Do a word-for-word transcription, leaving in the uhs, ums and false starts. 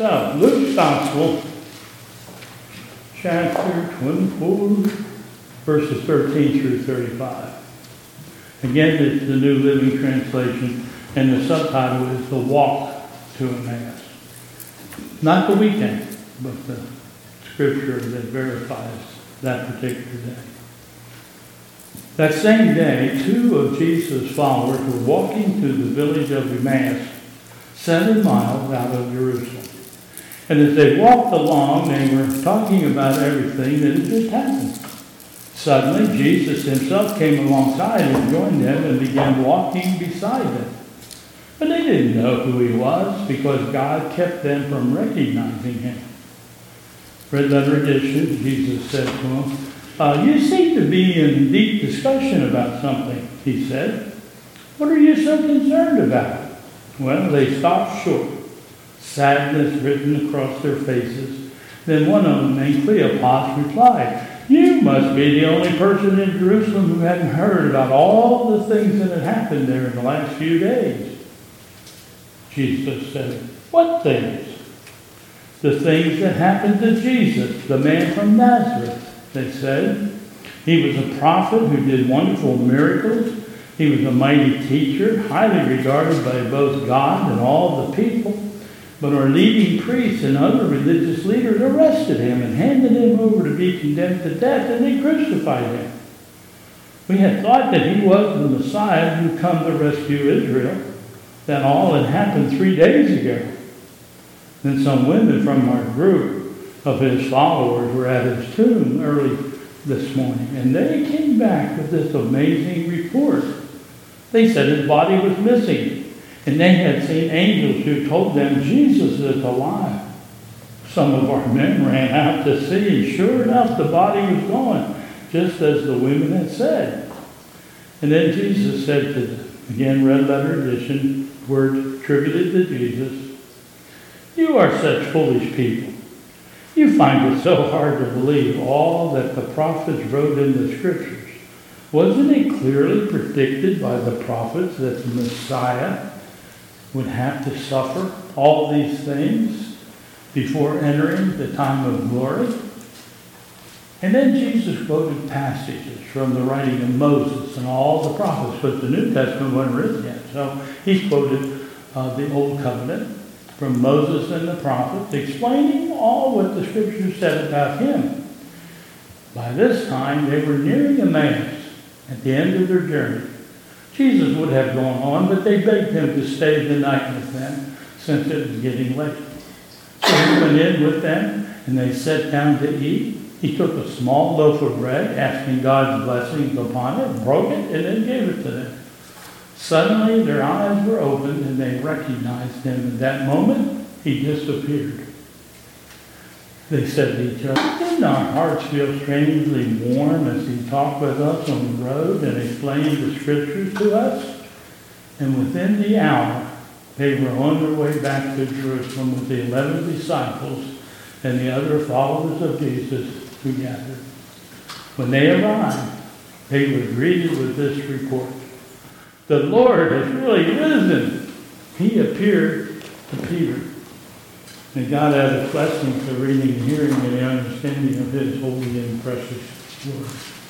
So, Luke's Gospel, chapter twenty-four, verses thirteen through thirty-five. Again, it's the New Living Translation, and the subtitle is The Walk to Emmaus. Not the weekend, but the scripture that verifies that particular day. That same day, two of Jesus' followers were walking through the village of Emmaus, seven miles out of Jerusalem. And as they walked along, they were talking about everything that had just happened. Suddenly, Jesus himself came alongside and joined them and began walking beside them. But they didn't know who he was because God kept them from recognizing him. Red letter edition, Jesus said to them, uh, you seem to be in deep discussion about something, he said. What are you so concerned about? Well, they stopped short, sadness written across their faces. Then one of them, named Cleopas, replied, you must be the only person in Jerusalem who hadn't heard about all the things that had happened there in the last few days. Jesus said, what things? The things that happened to Jesus, the man from Nazareth, they said. He was a prophet who did wonderful miracles. He was a mighty teacher, highly regarded by both God and all the people. But our leading priests and other religious leaders arrested him and handed him over to be condemned to death, and they crucified him. We had thought that he was the Messiah who come to rescue Israel. That all had happened three days ago. Then some women from our group of his followers were at his tomb early this morning, and they came back with this amazing report. They said his body was missing. And they had seen angels who told them Jesus is alive. Some of our men ran out to see, and sure enough, the body was gone, just as the women had said. And then Jesus said to them, again, red letter edition, words attributed to Jesus, you are such foolish people. You find it so hard to believe all that the prophets wrote in the scriptures. Wasn't it clearly predicted by the prophets that the Messiah would have to suffer all these things before entering the time of glory? And then Jesus quoted passages from the writing of Moses and all the prophets, but the New Testament wasn't written yet. So he quoted uh, the Old Covenant from Moses and the prophets, explaining all what the scriptures said about him. By this time, they were nearing Emmaus at the end of their journey. Jesus would have gone on, but they begged him to stay the night with them since it was getting late. So he went in with them, and they sat down to eat. He took a small loaf of bread, asking God's blessings upon it, broke it, and then gave it to them. Suddenly their eyes were opened, and they recognized him. At that moment, he disappeared. They said to each other, didn't our hearts feel strangely warm as he talked with us on the road and explained the scriptures to us? And within the hour, they were on their way back to Jerusalem with the eleven disciples and the other followers of Jesus who gathered. When they arrived, they were greeted with this report. The Lord has really risen. He appeared to Peter. May God add a blessing to reading and hearing and the understanding of his holy and precious word.